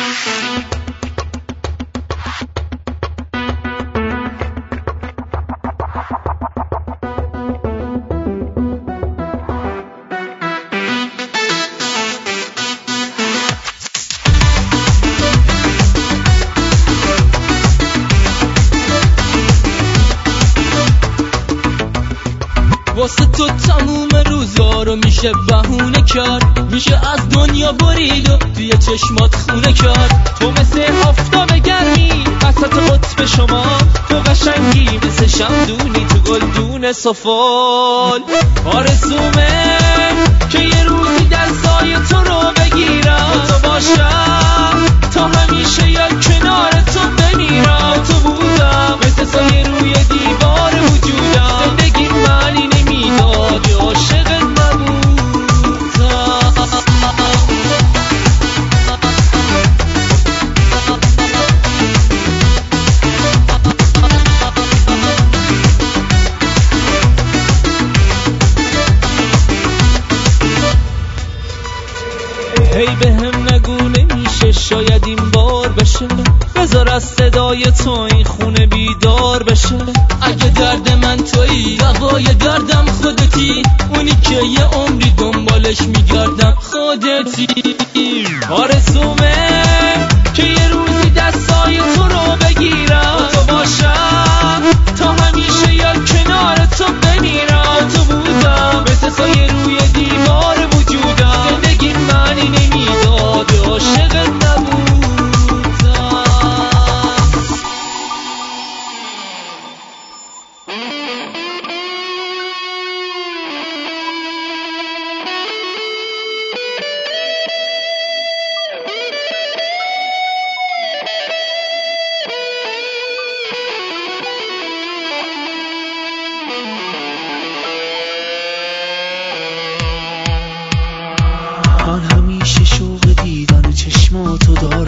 واسه تو تموم روزا رو میشه بهونه کرد، میشه از دنیا برید و توی چشمات خونه کرد. تو مثل آفتاب گرمی وسط قطب شما، تو قشنگی مثل شمدونی تو گلدون سفال. آرزومه که یه روزی دستای تو رو بگیرم، تو باشم تا همیشه یا کنار تو بمیرم. تو بودم مثل سایه روی دیوار وجودم، زندگی معنی نمیداد یا عاشق نبودم. هی بهم نگو نمیشه، شاید این بار بشه، بذار از صدای تو این خونه بیدار بشه. اگه درد من تویی دوای دردم خودتی، اونی که یه عمری دنبالش میگردم خودتی. آرزومه که یه روزی دستای تو رو بگیرم، تو باشم تا همیشه یا کنار تو بمیرم. تو بودم مثل سایه روی دیوار وجودم، زندگی معنی نمیداد یا عاشق نبودم. من همیشه شوق دیدن چشماتو دارم،